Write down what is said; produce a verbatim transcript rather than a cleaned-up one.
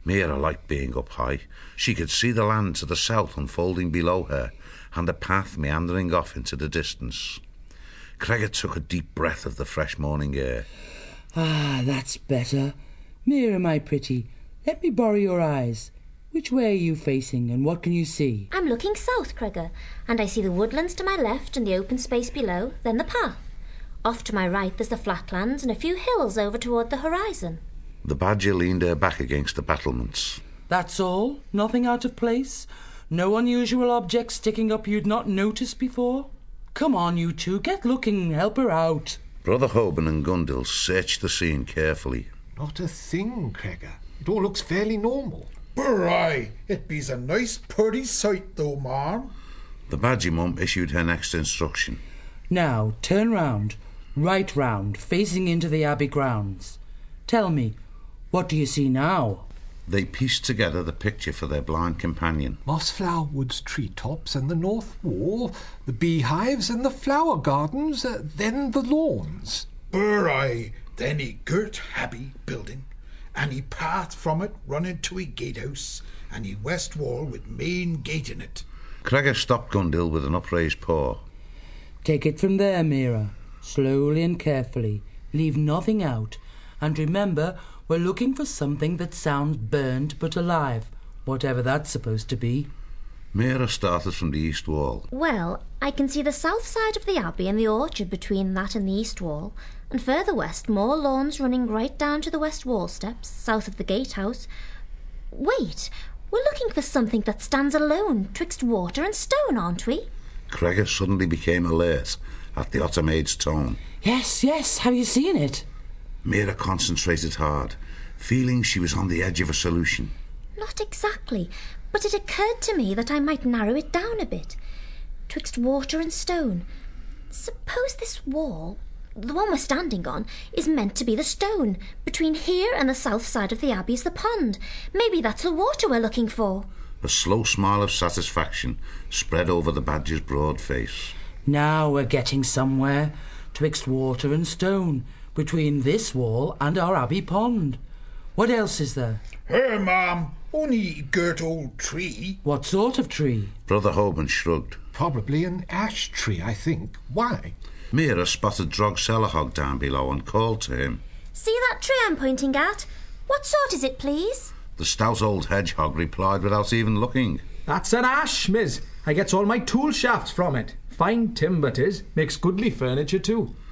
Mira liked being up high. She could see the land to the south unfolding below her, and the path meandering off into the distance. Gregor took a deep breath of the fresh morning air. Ah, that's better. Mira, my pretty, let me borrow your eyes. Which way are you facing, and what can you see? I'm looking south, Gregor, and I see the woodlands to my left and the open space below, then the path. Off to my right there's the flatlands and a few hills over toward the horizon. The badger leaned her back against the battlements. That's all? Nothing out of place? No unusual objects sticking up you'd not noticed before? Come on, you two, get looking, help her out. Brother Hoban and Gundil searched the scene carefully. Not a thing, Gregor. It all looks fairly normal. Aye, it be's a nice purty sight though, marm. The badger mum issued her next instruction. Now, turn round, right round, facing into the abbey grounds. Tell me, what do you see now? They pieced together the picture for their blind companion. Mossflower Wood's treetops and the north wall, the beehives and the flower gardens, uh, then the lawns. Aye, then he girt Abbey building, and he path from it running to a gatehouse, and he west wall with main gate in it. Gregor stopped Gundil with an upraised paw. Take it from there, Mira. Slowly and carefully. Leave nothing out. And remember, we're looking for something that sounds burnt but alive, whatever that's supposed to be. Mira started from the east wall. Well, I can see the south side of the abbey and the orchard between that and the east wall, and further west more lawns running right down to the west wall steps, south of the gatehouse. Wait, we're looking for something that stands alone twixt water and stone, aren't we? Gregor suddenly became alert at the otter maid's tone. Yes, yes, have you seen it? Mira concentrated hard, feeling she was on the edge of a solution. Not exactly, but it occurred to me that I might narrow it down a bit. Twixt water and stone. Suppose this wall, the one we're standing on, is meant to be the stone. Between here and the south side of the abbey is the pond. Maybe that's the water we're looking for. A slow smile of satisfaction spread over the badger's broad face. Now we're getting somewhere. Twixt water and stone, between this wall and our abbey pond. What else is there? Her, ma'am, only girt old tree. What sort of tree? Brother Hoban shrugged. Probably an ash tree, I think. Why? Mira spotted Drog Selahog down below and called to him. See that tree I'm pointing at? What sort is it, please? The stout old hedgehog replied without even looking. That's an ash, miss. I gets all my tool shafts from it. Fine timber 'tis. Makes goodly furniture too.